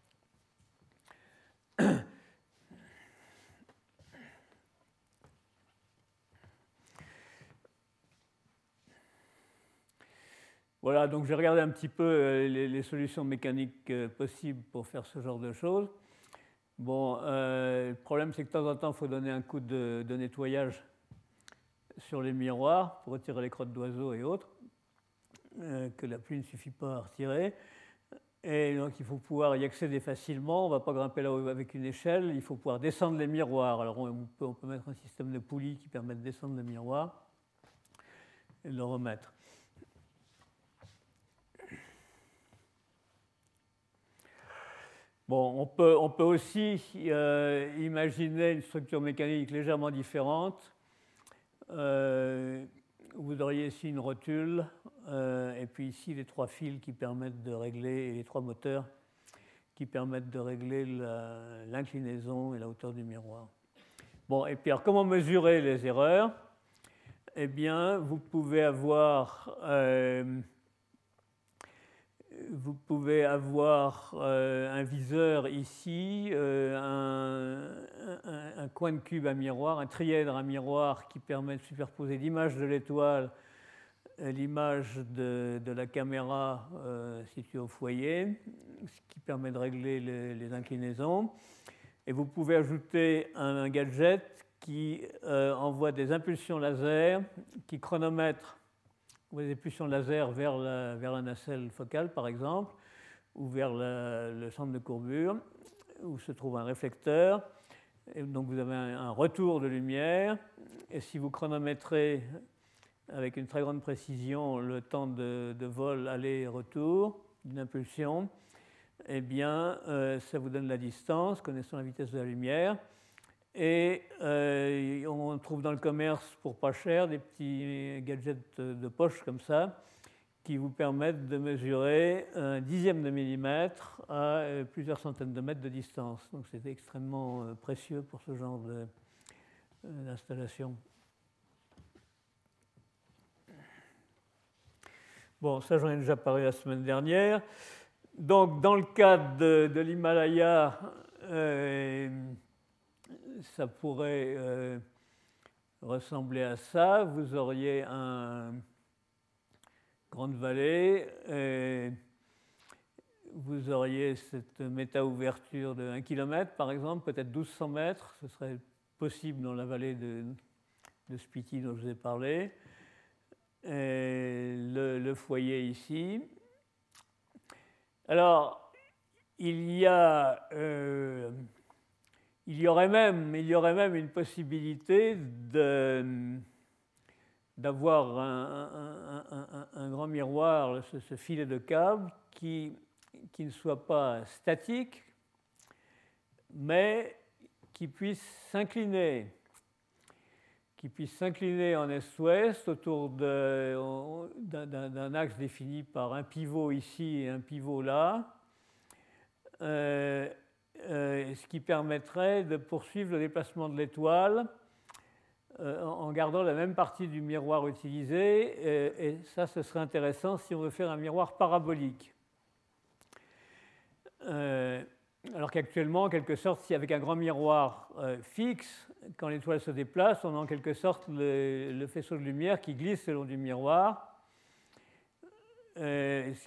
Voilà, donc j'ai regardé un petit peu les solutions mécaniques possibles pour faire ce genre de choses. Bon, le problème, c'est que de temps en temps, il faut donner un coup de nettoyage sur les miroirs pour retirer les crottes d'oiseaux et autres, que la pluie ne suffit pas à retirer. Et donc, il faut pouvoir y accéder facilement. On ne va pas grimper là-haut avec une échelle. Il faut pouvoir descendre les miroirs. Alors, on peut mettre un système de poulies qui permet de descendre le miroir et de le remettre. Bon, on peut aussi imaginer une structure mécanique légèrement différente. Vous auriez ici une rotule, et puis ici les 3 fils qui permettent de régler, et les 3 moteurs qui permettent de régler l'inclinaison et la hauteur du miroir. Bon, et puis alors, comment mesurer les erreurs? Eh bien, vous pouvez avoir un viseur ici, un coin de cube à miroir, un trièdre à miroir qui permet de superposer l'image de l'étoile et l'image de la caméra située au foyer, ce qui permet de régler les inclinaisons. Et vous pouvez ajouter un gadget qui envoie des impulsions laser, qui chronomètre des impulsions laser vers la nacelle focale, par exemple, ou vers le centre de courbure, où se trouve un réflecteur. Et donc vous avez un retour de lumière. Et si vous chronométrez avec une très grande précision le temps de vol aller-retour d'une impulsion, eh bien, ça vous donne la distance, connaissant la vitesse de la lumière. Et on trouve dans le commerce pour pas cher des petits gadgets de poche comme ça qui vous permettent de mesurer un dixième de millimètre à plusieurs centaines de mètres de distance. Donc c'est extrêmement précieux pour ce genre d'installation. Bon, ça j'en ai déjà parlé la semaine dernière. Donc dans le cadre de l'Himalaya, ça pourrait ressembler à ça. Vous auriez une grande vallée, vous auriez cette méta-ouverture de 1 km, par exemple, peut-être 1200 mètres. Ce serait possible dans la vallée de Spiti dont je vous ai parlé. Et le foyer ici. Alors, il y aurait même une possibilité d'avoir un grand miroir, ce filet de câble, qui ne soit pas statique, mais qui puisse s'incliner, qui puisse s'incliner en est-ouest autour d'un axe défini par un pivot ici et un pivot là, ce qui permettrait de poursuivre le déplacement de l'étoile en gardant la même partie du miroir utilisé, et ça, ce serait intéressant si on veut faire un miroir parabolique. Alors qu'actuellement, en quelque sorte, si avec un grand miroir fixe, quand l'étoile se déplace, on a en quelque sorte le faisceau de lumière qui glisse le long du miroir, ce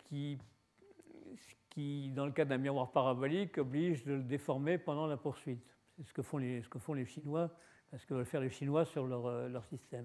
qui, dans le cas d'un miroir parabolique, oblige de le déformer pendant la poursuite. C'est ce que font les Chinois, ce que veulent faire les Chinois sur leur système.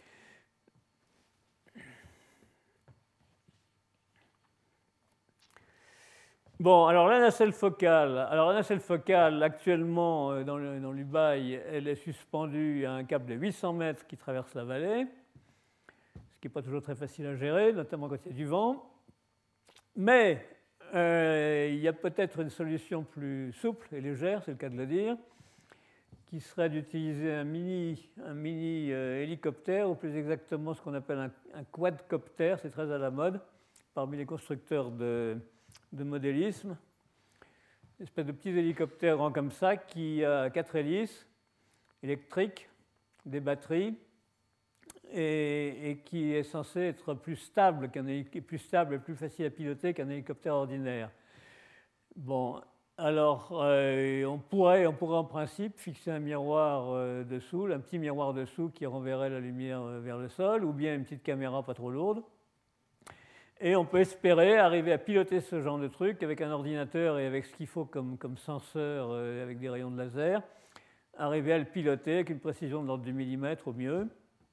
Bon, alors la nacelle focale. Alors la nacelle focale, actuellement, dans l'Ubaï, elle est suspendue à un câble de 800 mètres qui traverse la vallée, ce qui n'est pas toujours très facile à gérer, notamment quand il y a du vent. Mais il y a peut-être une solution plus souple et légère, c'est le cas de le dire, qui serait d'utiliser un mini hélicoptère, ou plus exactement ce qu'on appelle un quadcoptère, c'est très à la mode, parmi les constructeurs de modélisme, une espèce de petits hélicoptères grands comme ça qui a 4 hélices électriques, des batteries, et qui est censé être plus stable et plus facile à piloter qu'un hélicoptère ordinaire. Bon, alors on pourrait en principe fixer un miroir dessous, un petit miroir dessous qui renverrait la lumière vers le sol, ou bien une petite caméra pas trop lourde. Et on peut espérer arriver à piloter ce genre de truc avec un ordinateur et avec ce qu'il faut comme senseur avec des rayons de laser, arriver à le piloter avec une précision de l'ordre du millimètre au mieux,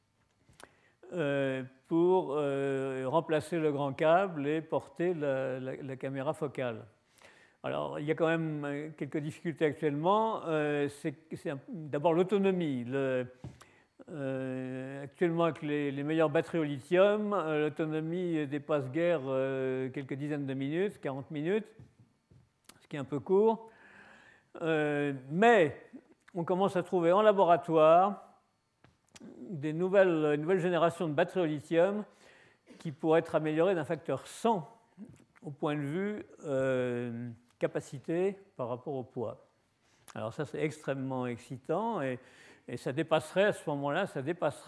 pour remplacer le grand câble et porter la caméra focale. Alors, il y a quand même quelques difficultés actuellement. C'est d'abord l'autonomie. Actuellement, avec les meilleures batteries au lithium, l'autonomie dépasse guère quelques dizaines de minutes, 40 minutes, ce qui est un peu court. Mais on commence à trouver en laboratoire une nouvelle génération de batteries au lithium qui pourraient être améliorées d'un facteur 100 au point de vue capacité par rapport au poids. Alors ça, c'est extrêmement excitant et ça dépasserait, à ce moment-là, ce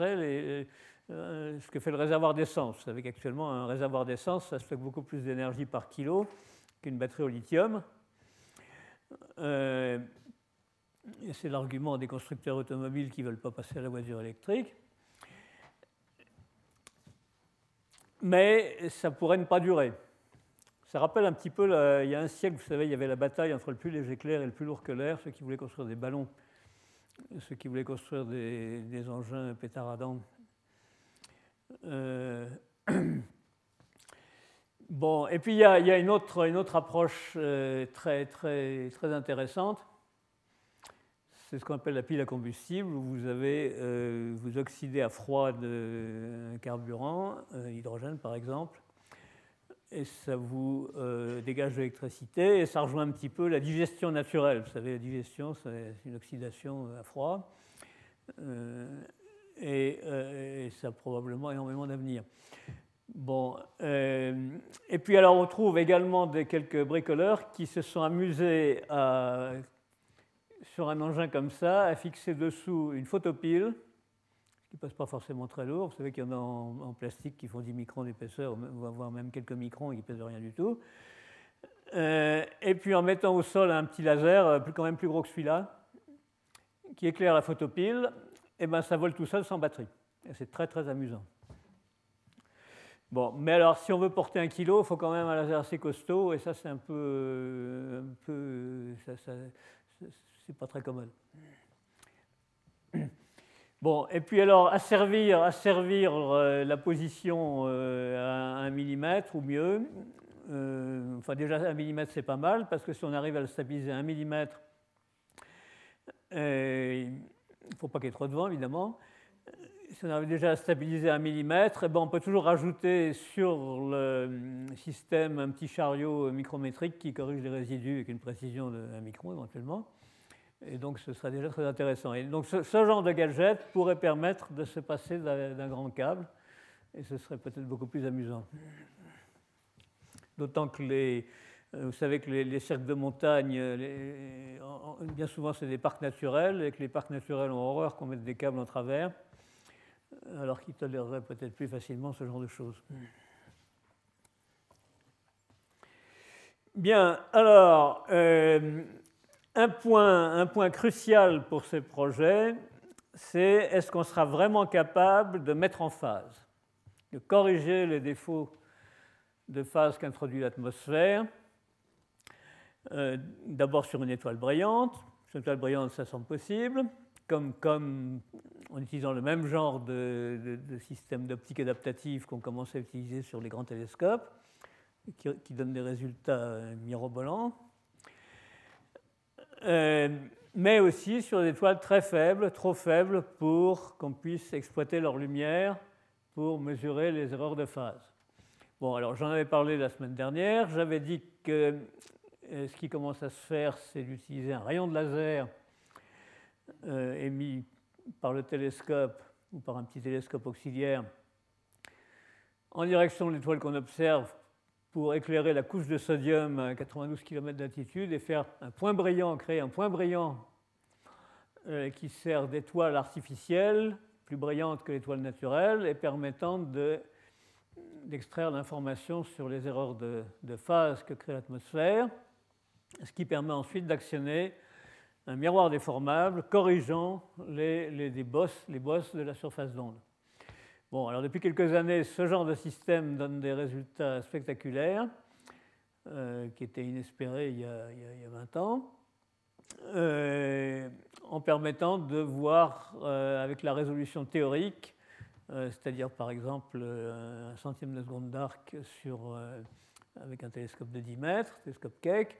que fait le réservoir d'essence. Vous savez qu'actuellement, un réservoir d'essence, ça stocke beaucoup plus d'énergie par kilo qu'une batterie au lithium. Et c'est l'argument des constructeurs automobiles qui ne veulent pas passer à la voiture électrique. Mais ça pourrait ne pas durer. Ça rappelle un petit peu, il y a un siècle, vous savez, il y avait la bataille entre le plus léger que l'air et le plus lourd que l'air, ceux qui voulaient construire des ballons, ceux qui voulaient construire des engins pétaradants. Bon, et puis il y a une autre approche très intéressante. C'est ce qu'on appelle la pile à combustible, où vous oxydez à froid de carburant, hydrogène par exemple, et ça vous dégage de l'électricité, et ça rejoint un petit peu la digestion naturelle. Vous savez, la digestion, c'est une oxydation à froid, et ça a probablement énormément d'avenir. Bon, et puis alors on trouve également quelques bricoleurs qui se sont amusés sur un engin comme ça, à fixer dessous une photopile, qui ne passe pas forcément très lourd. Vous savez qu'il y en a en plastique qui font 10 microns d'épaisseur, voire même quelques microns et qui ne pèsent rien du tout. Et puis en mettant au sol un petit laser, quand même plus gros que celui-là, qui éclaire la photopile, et ben ça vole tout seul sans batterie. Et c'est très amusant. Bon, mais alors si on veut porter 1 kilo, il faut quand même un laser assez costaud, et ça c'est c'est pas très commode. Bon, et puis alors, à servir la position à 1 mm ou mieux, enfin déjà 1 mm c'est pas mal, parce que si on arrive à le stabiliser à 1 mm, il ne faut pas qu'il y ait trop de vent évidemment. Si on arrive déjà à stabiliser à 1 mm, eh ben on peut toujours rajouter sur le système un petit chariot micrométrique qui corrige les résidus avec une précision de 1 micron éventuellement. Et donc, ce serait déjà très intéressant. Et donc, ce genre de gadget pourrait permettre de se passer d'un grand câble, et ce serait peut-être beaucoup plus amusant. D'autant que vous savez que les cercles de montagne, bien souvent, c'est des parcs naturels, et que les parcs naturels ont horreur qu'on mette des câbles en travers, alors qu'ils toléreraient peut-être plus facilement ce genre de choses. Bien, alors, un point crucial pour ces projets, c'est est-ce qu'on sera vraiment capable de mettre en phase, de corriger les défauts de phase qu'introduit l'atmosphère, d'abord sur une étoile brillante. Sur une étoile brillante, ça semble possible, comme en utilisant le même genre de système d'optique adaptative qu'on commence à utiliser sur les grands télescopes, qui donnent des résultats mirobolants. Mais aussi sur des étoiles très faibles, trop faibles pour qu'on puisse exploiter leur lumière pour mesurer les erreurs de phase. Bon, alors j'en avais parlé la semaine dernière. J'avais dit que ce qui commence à se faire, c'est d'utiliser un rayon de laser émis par le télescope ou par un petit télescope auxiliaire en direction de l'étoile qu'on observe pour éclairer la couche de sodium à 92 km d'altitude et faire un point brillant, créer un point brillant qui sert d'étoile artificielle, plus brillante que l'étoile naturelle, et permettant d'extraire l'information sur les erreurs de phase que crée l'atmosphère, ce qui permet ensuite d'actionner un miroir déformable corrigeant les bosses de la surface d'onde. Bon, alors depuis quelques années, ce genre de système donne des résultats spectaculaires qui étaient inespérés il y a 20 ans, en permettant de voir avec la résolution théorique, c'est-à-dire par exemple un centième de seconde d'arc avec un télescope de 10 mètres, télescope Keck,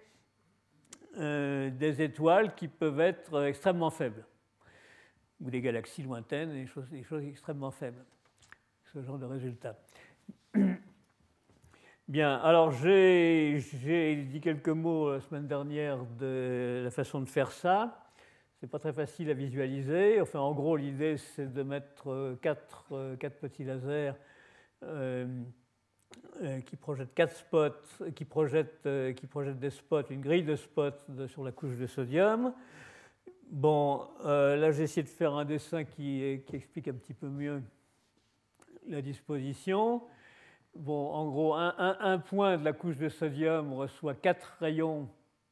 des étoiles qui peuvent être extrêmement faibles, ou des galaxies lointaines, des choses extrêmement faibles. Ce genre de résultats. Bien, alors j'ai dit quelques mots la semaine dernière de la façon de faire ça. Ce n'est pas très facile à visualiser. Enfin, en gros, l'idée, c'est de mettre quatre petits lasers qui projettent 4 spots, qui projettent des spots, une grille de spots sur la couche de sodium. Bon, là, j'ai essayé de faire un dessin qui explique un petit peu mieux la disposition. Bon, en gros, un point de la couche de sodium reçoit 4 rayons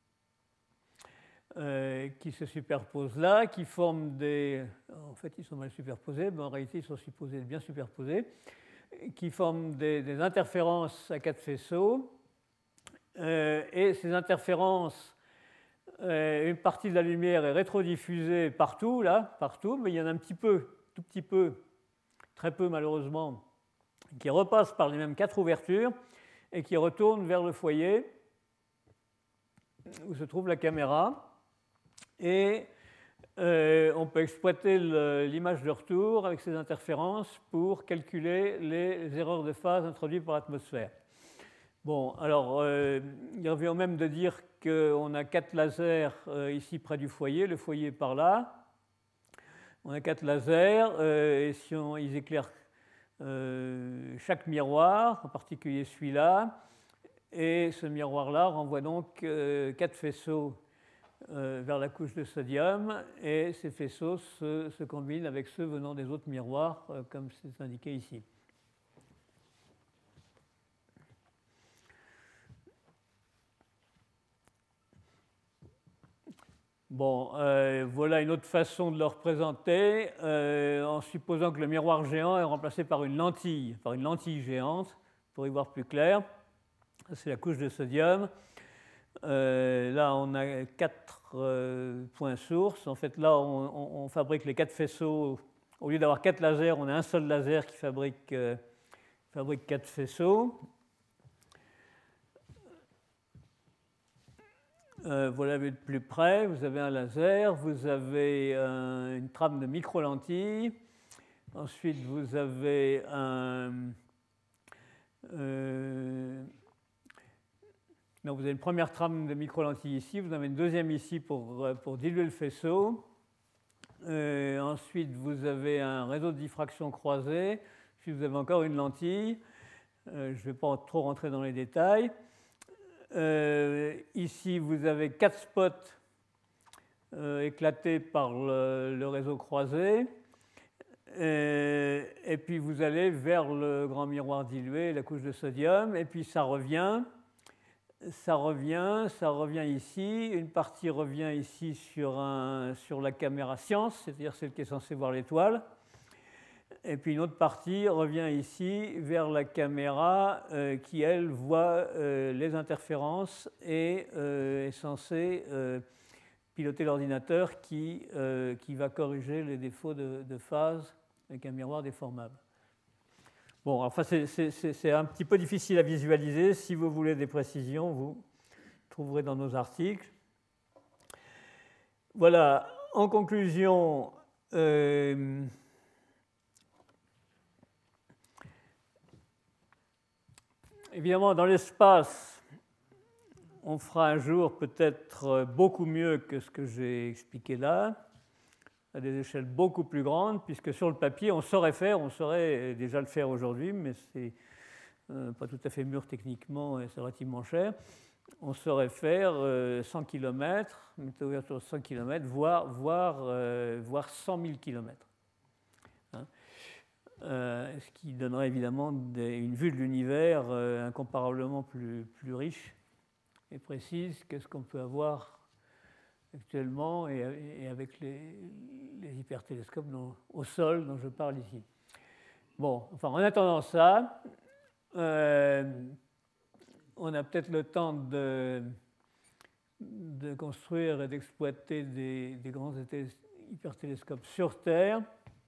qui se superposent là, qui forment des... En fait, ils sont mal superposés, mais en réalité, ils sont supposés être bien superposés, qui forment des interférences à 4 faisceaux. Et ces interférences, une partie de la lumière est rétrodiffusée partout, mais il y en a un petit peu, tout petit peu, très peu malheureusement, qui repasse par les mêmes 4 ouvertures et qui retourne vers le foyer où se trouve la caméra. Et on peut exploiter l'image de retour avec ces interférences pour calculer les erreurs de phase introduites par l'atmosphère. Bon, alors, il revient même de dire qu'on a 4 lasers ici près du foyer, le foyer est par là. On a 4 lasers, et si ils éclairent chaque miroir, en particulier celui-là, et ce miroir-là renvoie donc 4 faisceaux vers la couche de sodium, et ces faisceaux se combinent avec ceux venant des autres miroirs, comme c'est indiqué ici. Bon, voilà une autre façon de le représenter, en supposant que le miroir géant est remplacé par une lentille géante, pour y voir plus clair. C'est la couche de sodium. Là, on a 4 points sources. En fait, là, on fabrique les 4 faisceaux. Au lieu d'avoir 4 lasers, on a un seul laser qui fabrique 4 faisceaux. Voilà de plus près, vous avez un laser, vous avez une trame de micro-lentilles, ensuite vous avez Donc vous avez une première trame de micro-lentilles ici, vous avez une deuxième ici pour diluer le faisceau. Ensuite, vous avez un réseau de diffraction croisée, puis vous avez encore une lentille. Je ne vais pas trop rentrer dans les détails. Ici, vous avez 4 spots éclatés par le réseau croisé. Et puis vous allez vers le grand miroir dilué, la couche de sodium, et puis ça revient ici. Une partie revient ici sur la caméra science, c'est-à-dire celle qui est censée voir l'étoile. Et puis une autre partie revient ici vers la caméra qui, elle, voit les interférences et est censée piloter l'ordinateur qui va corriger les défauts de phase avec un miroir déformable. Bon, enfin, c'est un petit peu difficile à visualiser. Si vous voulez des précisions, vous trouverez dans nos articles. Voilà, en conclusion, évidemment, dans l'espace, on fera un jour peut-être beaucoup mieux que ce que j'ai expliqué là, à des échelles beaucoup plus grandes, puisque sur le papier, on saurait déjà le faire aujourd'hui, mais c'est pas tout à fait mûr techniquement et c'est relativement cher. On saurait faire 100 km, météo de 100 km, voire 100 000 km. Hein, ce qui donnerait évidemment une vue de l'univers incomparablement plus riche et précise que ce qu'on peut avoir actuellement et avec les hypertélescopes au sol dont je parle ici. Bon, enfin, en attendant ça, on a peut-être le temps de construire et d'exploiter des grands hypertélescopes sur Terre,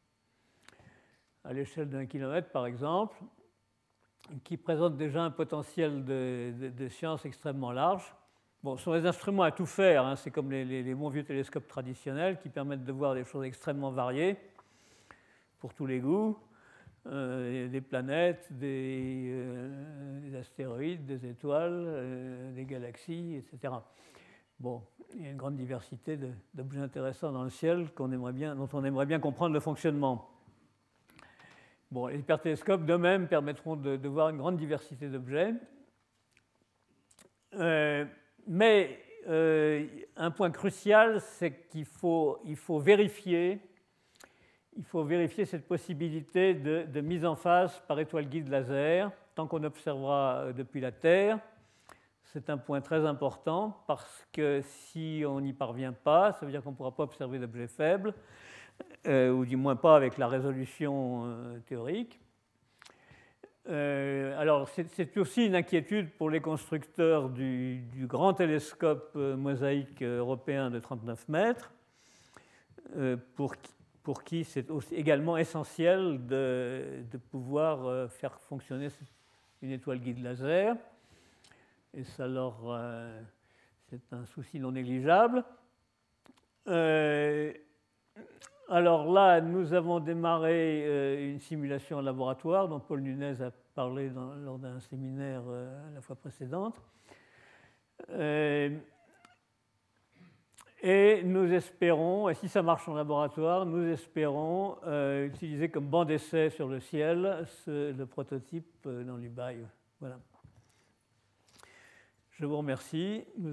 à l'échelle d'1 kilomètre par exemple, qui présentent déjà un potentiel de science extrêmement large. Bon, ce sont des instruments à tout faire, hein. C'est comme les bons vieux télescopes traditionnels qui permettent de voir des choses extrêmement variées pour tous les goûts, des planètes, des astéroïdes, des étoiles, des galaxies, etc. Bon, il y a une grande diversité d'objets intéressants dans le ciel dont on aimerait bien comprendre le fonctionnement. Bon, les hypertélescopes d'eux-mêmes permettront de voir une grande diversité d'objets. Mais un point crucial, c'est qu'il faut vérifier cette possibilité de mise en phase par étoile guide laser, tant qu'on observera depuis la Terre. C'est un point très important parce que si on n'y parvient pas, ça veut dire qu'on ne pourra pas observer d'objets faibles, ou du moins pas avec la résolution théorique. Alors, c'est aussi une inquiétude pour les constructeurs du grand télescope mosaïque européen de 39 mètres, pour qui c'est également essentiel de pouvoir faire fonctionner une étoile guide laser. Et ça c'est un souci non négligeable. Alors là, nous avons démarré une simulation en laboratoire dont Paul Nunez a parlé lors d'un séminaire la fois précédente. Et nous espérons, et si ça marche en laboratoire, nous espérons utiliser comme banc d'essai sur le ciel le prototype dans l'Ubaï. Voilà. Je vous remercie.